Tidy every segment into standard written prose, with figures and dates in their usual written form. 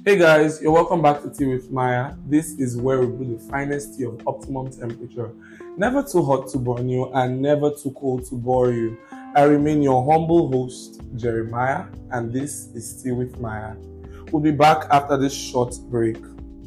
Hey guys, you're welcome back to Tea with Maya. This is where we brew the finest tea of optimum temperature. Never too hot to burn you and never too cold to bore you. I remain your humble host, Jeremiah, and this is Tea with Maya. We'll be back after this short break.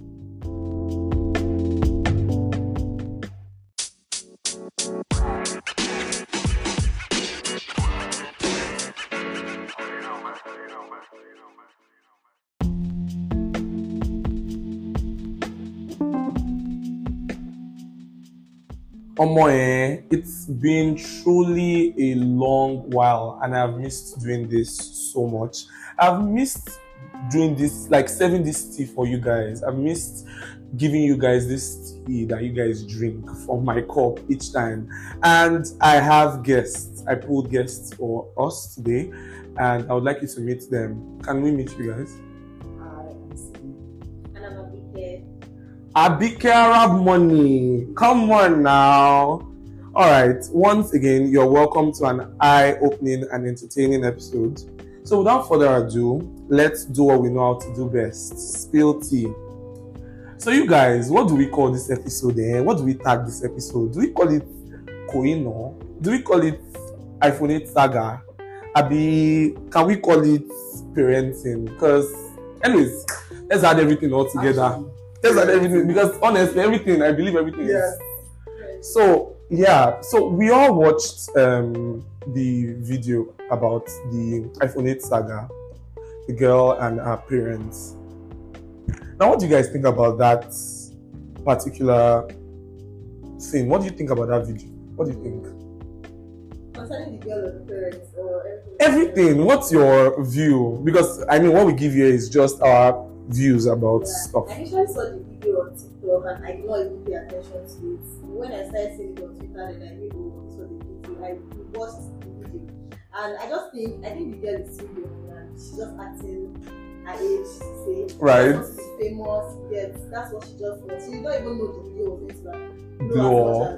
It's been truly a long while and I've missed doing this so much. I've missed doing this, like serving this tea for you guys. I've missed giving you guys this tea that you guys drink from my cup each time. And I have guests. I pulled guests for us today and I would like you to meet them. Can we meet you guys? Abike Arab Money. Come on now. Alright, once again, you're welcome to an eye-opening and entertaining episode. So without further ado, let's do what we know how to do best. Spill tea. So you guys, what do we call this episode? What do we tag this episode? Do we call it Koino? Do we call it iPhone 8 Saga? Can we call it parenting? Because anyways, let's add everything all together. Let's add everything, because honestly, I believe everything is. So we all watched the video about the iPhone 8 saga, the girl and her parents. Now, what do you guys think about that particular thing? What do you think about that video? What do you think? Concerning the girl and the parents or everything. What's your view? Because what we give here is just our views about stuff. I initially saw the video on TikTok and I did not even pay attention to it. When I started seeing it on Twitter, then I knew saw the video. I watched the video, and I think the girl is still young and she's just acting her age. Say right. She's famous. Yes, that's what she just wants. She did not even know the video was going to blow.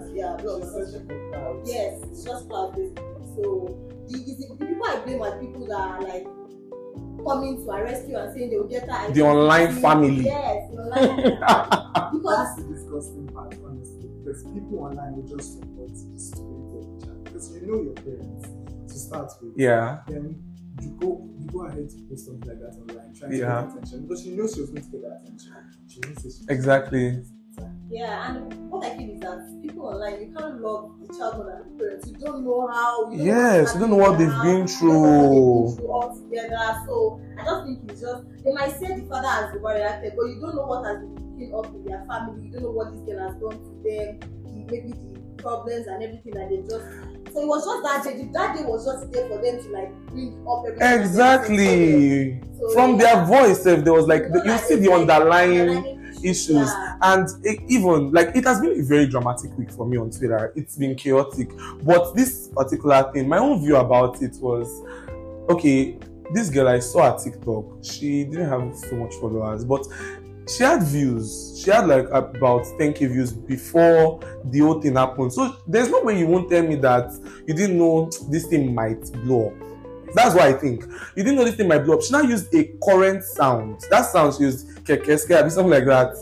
Yes, it's just cloud basically. So the people I blame are people that are like coming to arrest you and saying they will get her. The online family. Yes, the online family. Because that's the disgusting part, honestly. Because people online will just support the stupidity of the child. Because you know your parents to start with. Yeah. Then you go ahead to post something like that online, trying to get attention. Because she knows she was going to get that attention. She won't say she exactly. Yeah, and what I feel is that people online, you can't love the child more than the parents. You don't know how. You don't know what they've been through. All together. So I just think it's just, they might say the father has overreacted, but you don't know what has been cooking up in their family. You don't know what this girl has done to them, maybe the problems and everything that they just. So it was just that day. That day was just there for them to like bring up everything. Exactly. So, from their voice, there was like you see the underlying issues, and it has been a very dramatic week for me on Twitter. It's been chaotic, but this particular thing, my own view about it was, okay, this girl I saw at TikTok, she didn't have so much followers, but she had views. She had like about 10k views before the whole thing happened. So there's no way you won't tell me that you didn't know this thing might blow up. That's what I think. You didn't know this thing might blow up. She now used a current sound. That sound she used kekeske, something like that.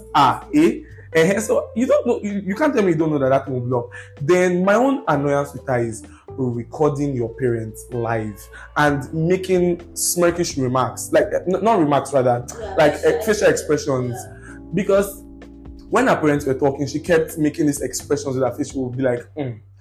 So you don't know. You can't tell me you don't know that thing will blow up. Then my own annoyance with her is recording your parents live and making smirkish remarks, like not remarks rather, facial expressions. Because when her parents were talking, she kept making these expressions with her face. She would be like,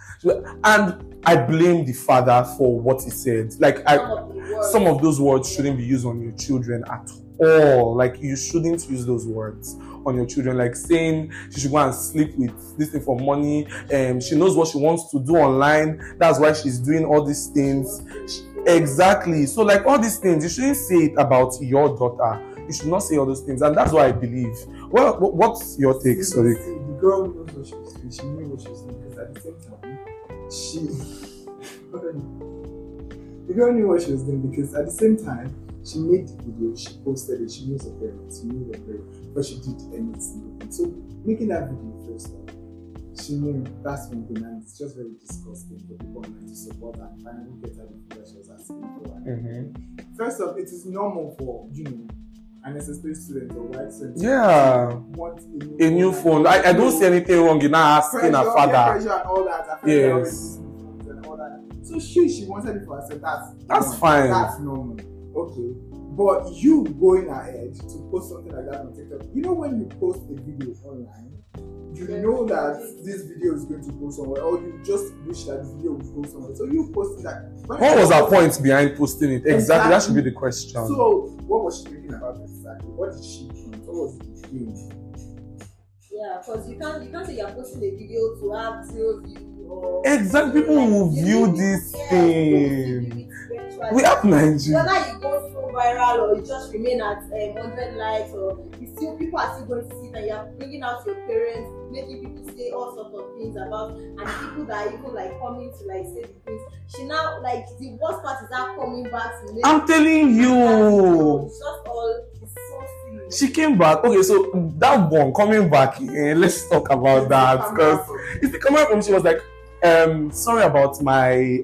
And I blame the father for what he said. Like, some of those words shouldn't be used on your children at all. Like, you shouldn't use those words on your children. Like saying she should go and sleep with this thing for money. She knows what she wants to do online. That's why she's doing all these things. Exactly. So, like, all these things, you shouldn't say it about your daughter. You should not say all those things. And that's what I believe. Well, what's your take, Sadiq? The girl knows what she was doing. She knew what she was doing. Because at the same time, the girl knew what she was doing, because at the same time she made the video, she posted it, she knows her parents, she knew her parents, but she did anything. So making that video first off, she knew that's one thing, and it's just very disgusting for people online to support her and finally get her the that she was asking for. First off, it is normal for an SSP student or white student Yeah. want A new phone. I don't see anything wrong in her asking her father. Pressure and all that. Her Yes. parents and all that. So she wanted it for herself. That's normal. fine. That's normal. Okay. But you going ahead to post something like that on TikTok, you know when you post a video online, you know that this video is going to go somewhere, or you just wish that this video would go somewhere. So you posted that. What was her point behind posting it? Exactly. That should be the question. So what was she thinking about exactly? What did she do? What was the game? Yeah, because you can't say you're posting a video to have 0 views or Exactly. People will view this thing. We have Nigeria. Whether you go so viral or you just remain at 100 likes, or you still people are still going to see that you're bringing out your parents, making people say all sorts of things about, and people that are even like coming to like say the things. She now like the worst part is now coming back to make. I'm telling you. It's just all. It's so silly. She came back. Okay, so that one coming back, let's talk about that. Because it's the coming from, she was like, sorry about my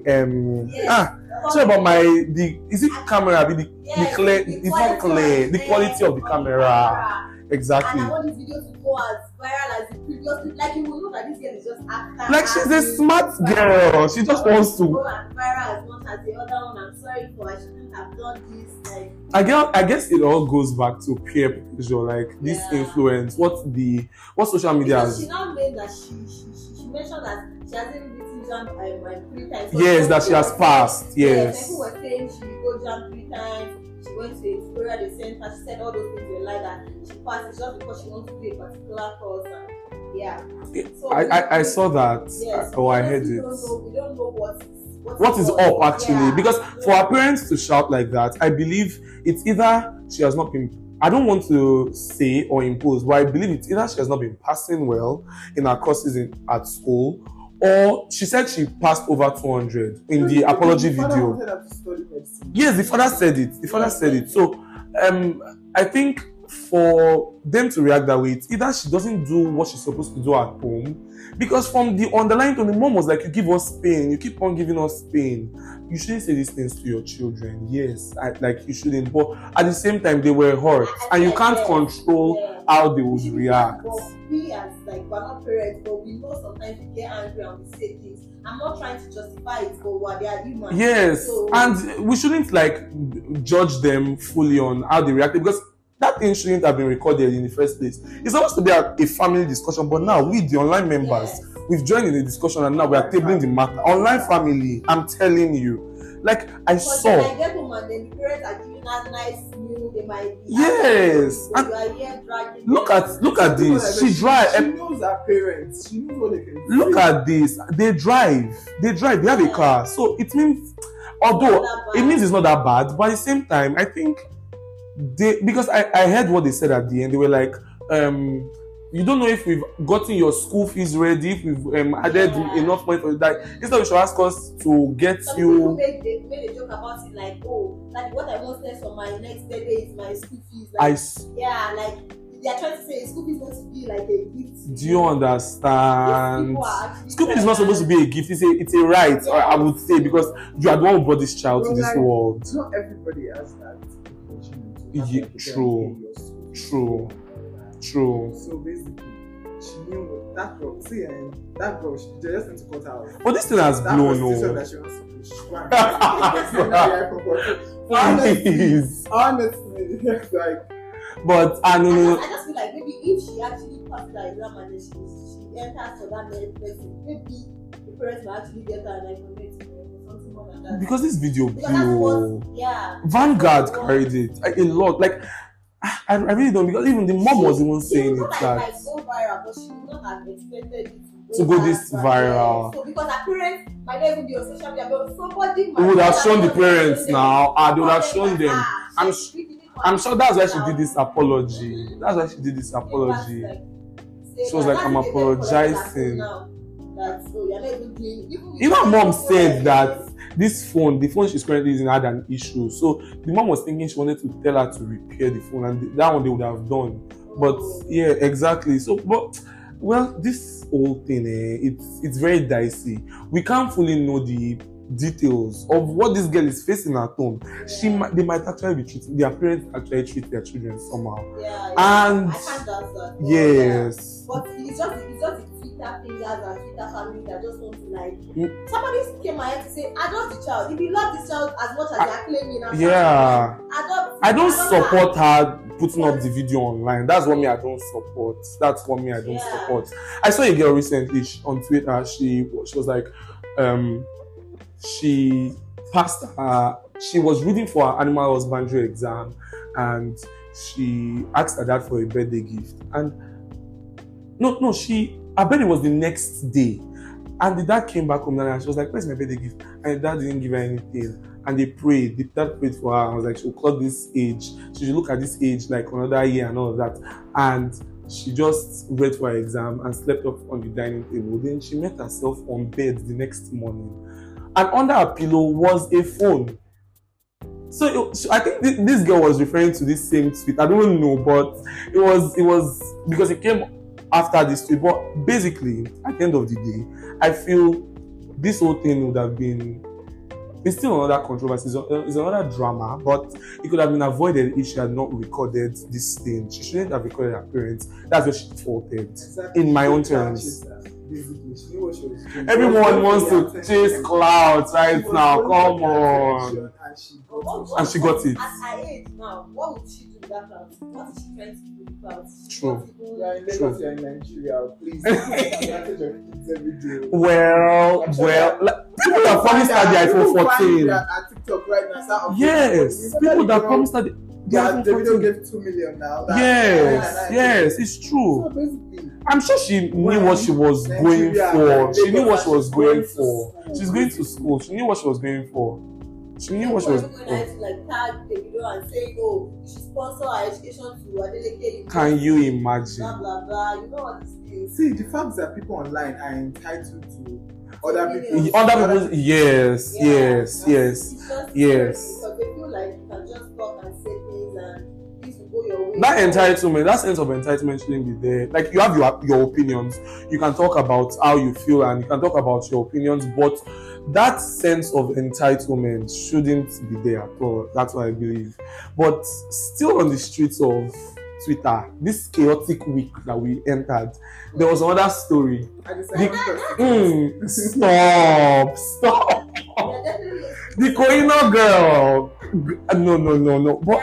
sorry about my is it camera? The clear, it's not clear. The quality of the camera. Exactly. And I want this video to go as viral as the previous. Like you will know that this girl is just actor. Like she's a smart girl. She just wants to go as viral as much as the other one. I'm sorry for I shouldn't have done this. Like I guess it all goes back to peer pressure, like this influence. What social media because has. she now made that she mentioned that she hasn't beaten jam 3 times. Yes, that she has passed. Yes. People were saying she go jam 3 times. She went to Victoria, they sent her. She said all those things were like that. She passed it just because she wants to do a particular course. And, yeah. So I saw that. Yes, I heard it. We don't know what is up actually, because for her parents to shout like that, I believe it's either she has not been, I don't want to say or impose, but I believe it's either she has not been passing well in her courses at school, or she said she passed over 200 in the apology video. Yes, the father said it. So I think for them to react that way, it's either she doesn't do what she's supposed to do at home, because from the underlying tone, the mom was like, you give us pain, you keep on giving us pain. You shouldn't say these things to your children. Yes, like you shouldn't. But at the same time, they were hurt, and you can't control how they would react. We as like we're not parents, but we know sometimes we get angry and we say things. I'm not trying to justify it, but what they are human. Yes, so, and we shouldn't like judge them fully on how they reacted, because that thing shouldn't have been recorded in the first place. It's supposed to be a family discussion, but now we, the online members, we've joined in the discussion, and now we are tabling the matter. Online family, I'm telling you. Like I saw. When I get home and then the parents are giving us nice meal, they might be. Yes. And you are here dragging. Look at this. She drives. She knows her parents. She knows what they can do. Look at this. They drive. They have a car. So it means, although it means it's not that bad, but at the same time, I think because I heard what they said at the end. They were like, you don't know if we've gotten your school fees ready, if we've added enough money for that. Instead, you should ask us to get some you. People made a joke about it, like, oh, like what I wanted for my next birthday is my school fees. Like, like they are trying to say school fees is going to be like a gift. Do you understand? School fees is not supposed to be a gift. It's a right, or I would say, because you are the one who brought this child to this world. Not everybody has that. Yeah, true. So basically, she knew that girl. See, that girl, she just need to cut her out. But this thing has blown. That she wants to do. Honestly, like. But I just feel like maybe if she actually passed that exam and then she enters for that medicine, maybe the parents will actually get her like something more than that. Because this video blew. Vanguard carried it a lot. Like I really don't, because even the mom was even saying it that go viral, but she would not have expected it to go this viral. So because her parents might not even be on social media, but somebody would have shown the parents now. They would have shown them. I'm sure that's why she did this apology. She was like, I'm apologizing. Even mom said that the phone she's currently using had an issue. So the mom was thinking she wanted to tell her to repair the phone, and that one they would have done. But yeah, exactly. So, but well, this whole thing, it's very dicey. We can't fully know the details of what this girl is facing at home, they might actually be treating, their parents actually treat their children somehow. And I can't doubt that. yes. But it's just the Twitter fingers and Twitter family that just want to like. Somebody came ahead to say, adopt the child. If you love this child as much as they are claiming, yeah. adopt. I don't support her putting up the video online. That's what me I don't support. That's what me I don't support. I saw a girl recently on Twitter. She was like, she passed her. She was reading for her animal husbandry exam, and she asked her dad for a birthday gift. And her birthday was the next day, and the dad came back home and she was like, "Where's my birthday gift?" And the dad didn't give her anything. And they prayed. The dad prayed for her and was like, she'll clock this age. She should look at this age like another year and all of that. And she just read for her exam and slept up on the dining table. Then she met herself on bed the next morning. And under her pillow was a phone. So I think this girl was referring to this same tweet. I don't know, but it was because it came after this tweet. But basically, at the end of the day, I feel this whole thing would have been. It's still another controversy. It's another drama, but it could have been avoided if she had not recorded this thing. She shouldn't have recorded her parents. That's where she faulted. Exactly. In my own terms. Everyone wants to chase clouds right now. Come on. And she got it. At her age now, what would she do with that cloud? What is she trying to do with clouds? True. You are in Lagos, you are in Nigeria. Please take advantage of kids every day. Well, people that promised her the iPhone 14. At TikTok right now. Yes, people that promised her the iPhone 14. Davido gave 2 million now. Yes, it's true. So basically, I'm sure she knew what she was going for. She knew what she was going for. She's going to school. She knew what she was going for. She knew what she was going for. Like tag Davido and say, "Oh, you should sponsor our education to Adeleke." Can you imagine? Blah blah blah. You know all these things. See, the fact that people online are entitled to other people's. Yes. It's just because they feel like you can just talk and say things and things will go your way. That sense of entitlement shouldn't be there. Like, you have your opinions. You can talk about how you feel and you can talk about your opinions, but that sense of entitlement shouldn't be there at all. That's what I believe. But still on the streets of Twitter, this chaotic week that we entered, there was another story. Stop. The Koino girl. No. But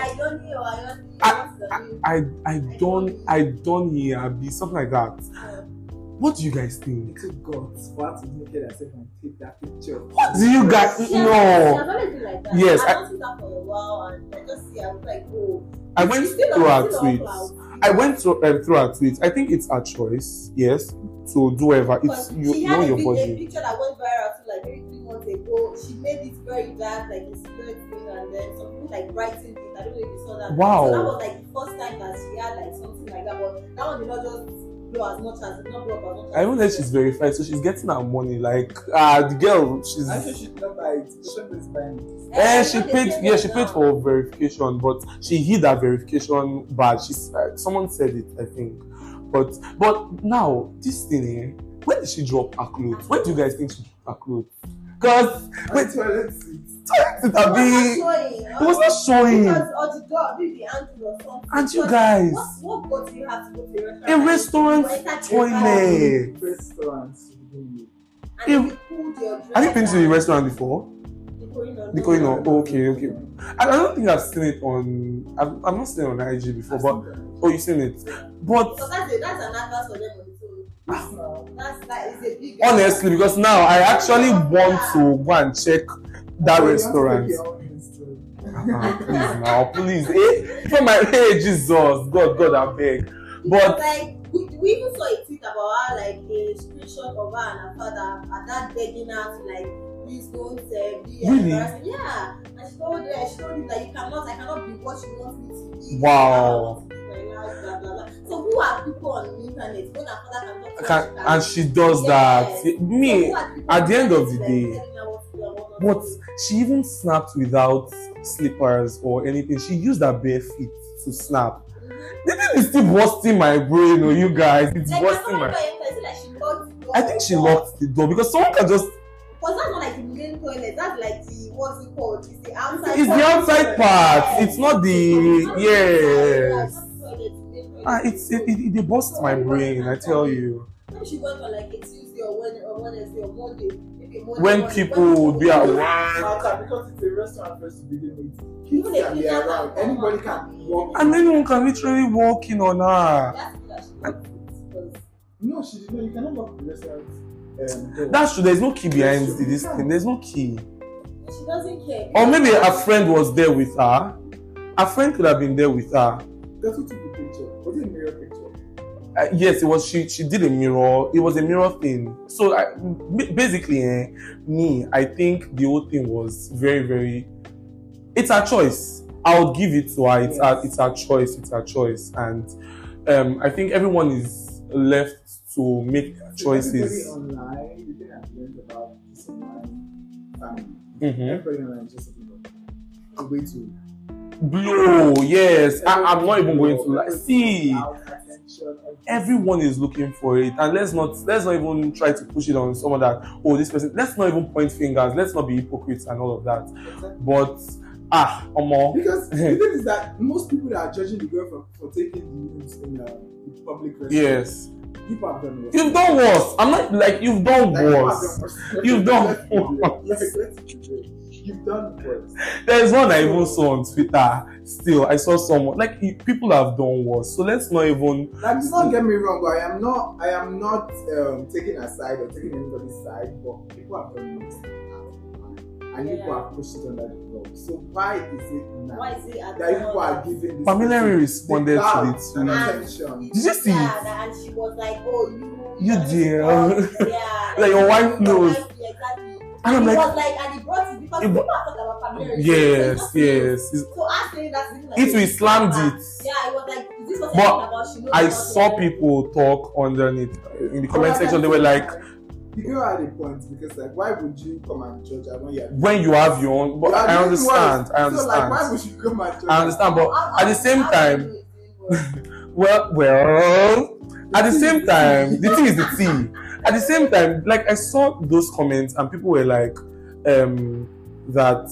I don't hear something like that. What do you guys think? To God, for her to make it herself and take that picture. What do you guys know? She has always been like that. Yes, I don't see that for a while, and I just see. I was like, oh. I went through her tweets. I think it's her choice, yes, to do whatever. It's she know had your a body. picture that went viral to like maybe 3 months ago. She made it very dark, like a silhouette thing, and then some people like brightened it. I don't know if you saw that. Wow. So that was like the first time that she had like something like that, but that one did not just blow as much as it not blow up as much. I even know she's verified, so she's getting her money. Like the girl, she's. I think she's not by it. She paid for verification, but she hid her verification badge. Someone said it, I think. But now this thing here, when did she drop her clothes? When do you guys think she dropped her clothes? Because toilet seat. It was not showing. Because or the door, maybe the ankle or something. And you guys, what boat do you have to go to a restaurant toilet. Restaurants. Have you been to the restaurant before? The Koino. Okay. I don't think I've seen it on. I've not seen it on IG before, but you've seen it. But so that's an advert for them. That is a big. Honestly, because now I actually want to go and check that restaurant. Please. For my Jesus, God, I beg. But like we even saw a tweet about her, like a screenshot of her and her father, and that begging her to like. Please don't be embarrassing. Yeah, and she told him that I cannot be what you want me to be. Wow. Blah, blah, blah. So who are people on the internet when her father cannot and she does that? Me, at the end of the day, but she even snapped without slippers or anything. She used her bare feet to snap. The thing is still busting my brain, you guys. It's like busting my. I think she locked the door because someone can just. Because that's not like the main toilet. pod. It's the outside. It's the outside part. It's not the yes. It busts my brain. I tell you. When she went on like a Tuesday or Wednesday or Monday, maybe Monday When people would be at work. Because it's a restaurant first to begin with. Kids can be around. Anybody can walk. And anyone can literally walk in on her. No, she did not. You cannot walk to the restaurant. That's true. There's no key behind this thing. There's no key. She doesn't care. Or maybe a friend was there with her. A friend could have been there with her. That's who took the picture. Was it a mirror picture? Yes, it was. She did a mirror. It was a mirror thing. So basically, me, I think the whole thing was very, very. It's her choice. I would give it to her. It's her choice. It's her choice, and I think everyone is left to make choices. Everybody online, the thing I've learned about this online family. Mm-hmm. Everybody online is just a way to blow. Yes, I'm not even going to see. Everyone is looking for it, and let's not even try to push it on someone that this person. Let's not even point fingers. Let's not be hypocrites and all of that. But because the thing is that most people that are judging the girl for taking the news in the public restaurant. Yes. People have done worse. You've done worse. I'm not like you've done worse. You've done worse. You've done worse. There's one I even saw on Twitter. Still, I saw someone like people have done worse. So let's not even. Like, just not get me wrong, but I am not taking a side or taking anybody's side. But people have done worse, and people have pushed it under the rug. So why is it now that people are giving this? Pamela responded to it too. Attention. Did you see it? Yeah, and she was like, you dear. Yeah, like your wife knows. Exactly. And I'm he like, was like, and he brought it because people are talking about Pamela. Yes. So asking that, like, it we slammed it. Yeah, it was like, is this what but about? She knows I saw people talk underneath in the comment section. They were like, the girl had a point because like, why would you come and judge her when you have your own? But I understand. So like, why would you come and judge her? I understand, but at the same time, well, at the same time, the thing is the tea. At the same time, like I saw those comments and people were like, that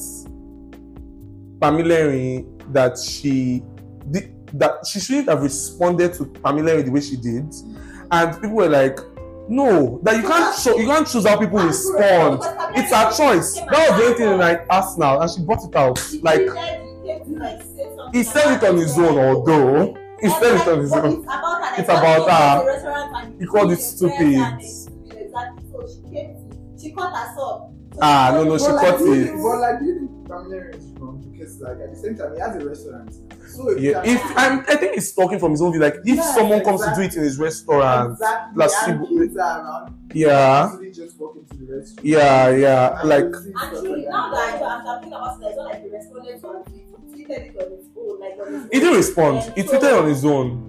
Pamela, that she shouldn't have responded to Pamela the way she did, and people were like, no, that you can't choose how people respond. It's her choice. That was the only thing like Arsenal, and she brought it out. Like he said it on his own, although he said it on his own. It's about her. He called it stupid. Exactly. So she cut herself. No, she cut it. But like, do you think Pamela is wrong? Because like at the same time, he has a restaurant. So yeah, I think he's talking from his own view. Like if someone comes to do it in his restaurant, yeah. Just walk into the restaurant. Yeah. Like actually, now that I'm talking about it, it's not like he responded to it. He tweeted it on his own, like on his own. He didn't respond. He tweeted on his own.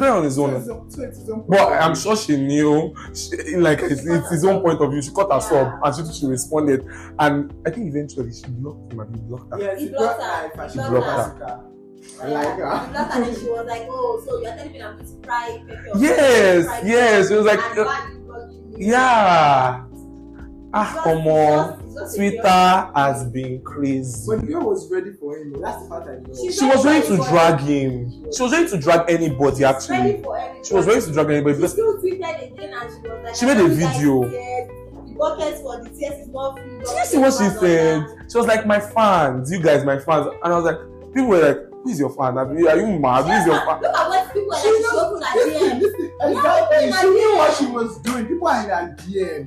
But I'm sure she knew, it's his own point of view. She cut herself and she responded. And I think eventually she blocked him and he blocked her. Yeah, he blocked her. She blocked her. I like her. He blocked her and she was like, so you're telling me I'm going to cry? Yes. It was like, yeah. Come on. Twitter has been crazy. But the girl was ready for him. That's the part I know. She was ready to drag him. She was ready to drag anybody, actually. She was ready to drag anybody. She still tweeted again and she was like, she made a video. The buckets for the tears is more free. Did you see what she said? She was like, my fans, you guys, my fans. And I was like, people were like, who is your fan? Are you mad? Who is your fan? Look at what people are like, she opened her DM. Exactly. She knew what she was doing. People are in her DM.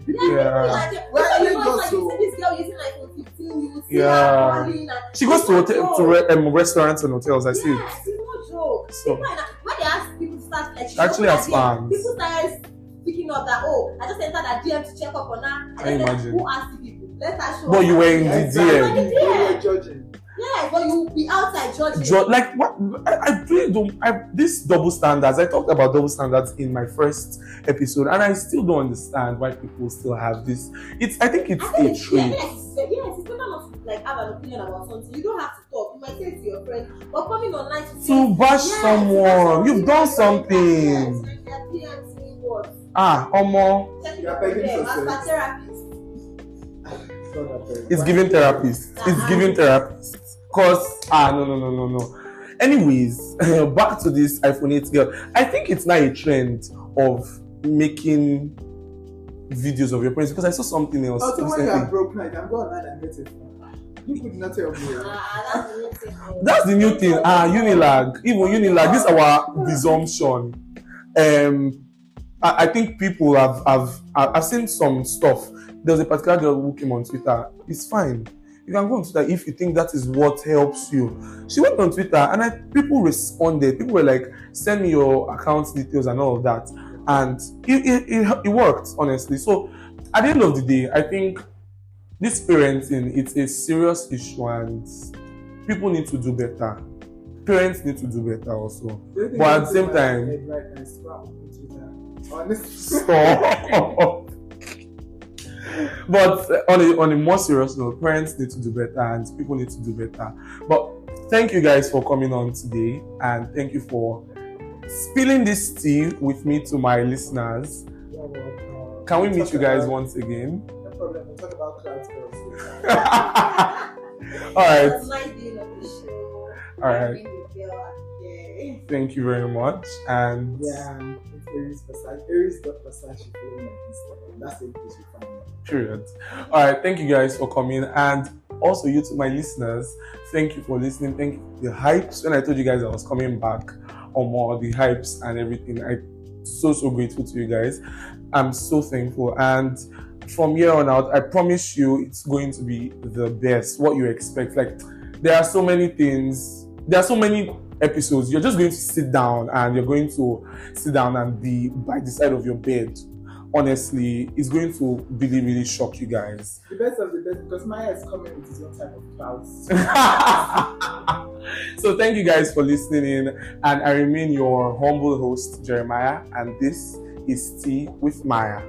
This girl using like 15 yeah. She goes to restaurants and hotels. I see it. It's no joke. So, when they ask people to start like, actually has fans. People started picking up that, I just entered that DM to check up on her. I imagine. Who asked the people? Let her show. But you were in the DM. You were judging. Yeah, but you will be outside judging. Like what? I really don't. This double standards. I talked about double standards in my first episode, and I still don't understand why people still have this. I think it's a trait. Yes, it's better not to like have an opinion about something. You don't have to talk. You might say it to your friend, but coming online to bash someone, you've done something. You're begging for It's giving therapist. It's giving therapist. Cause no. Anyways, back to this iPhone 8 girl. I think it's now a trend of making videos of your parents because I saw something else. Oh, so when you are broke now, you can go online and get it. You could not tell me. That's the new thing. Unilag. Even Unilag. This is our presumption. I think people I've seen some stuff. There was a particular girl who came on Twitter. It's fine. You can go on Twitter if you think that is what helps you. She went on Twitter and people responded. People were like, send me your account details and all of that. And it worked, honestly. So at the end of the day, I think this parenting, it's a serious issue and people need to do better. Parents need to do better also. But at the same time, stop. But on a more serious note, parents need to do better and people need to do better. But thank you guys for coming on today and thank you for spilling this tea with me to my listeners. Can we meet you guys once again? No problem. We'll talk about clouds girls. Alright. It's nice being on the show. Alright. Thank you very much. And yeah, it's Aries Versace. Aries.Versace following on Instagram. That's the place you find me. Period. Alright, thank you guys for coming. And also you to my listeners, thank you for listening. Thank you for the hypes. When I told you guys I was coming back on more the hypes and everything, I'm so grateful to you guys. I'm so thankful. And from here on out, I promise you it's going to be the best. What you expect. Like, there are so many things. There are so many episodes. You're just going to sit down and be by the side of your bed. Honestly, it's going to really shock you guys. The best of the best, because Maya is coming with his own type of clouds. So thank you guys for listening in, and I remain your humble host, Jeremiah, and this is Tea with Maya.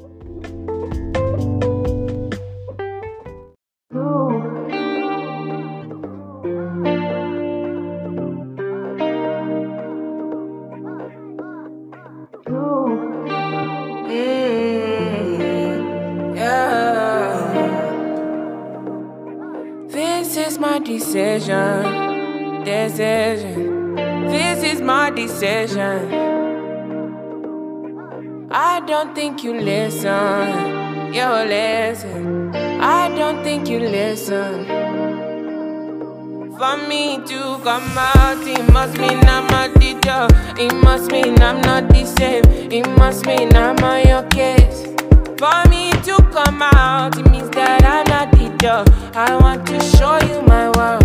This is my decision. This is my decision. I don't think you listen. You listen. I don't think you listen. For me to come out, it must mean I'm not the job. It must mean I'm not the same. It must mean I'm on your case. For me to come out, it means that I'm not the job. I want to show you my world.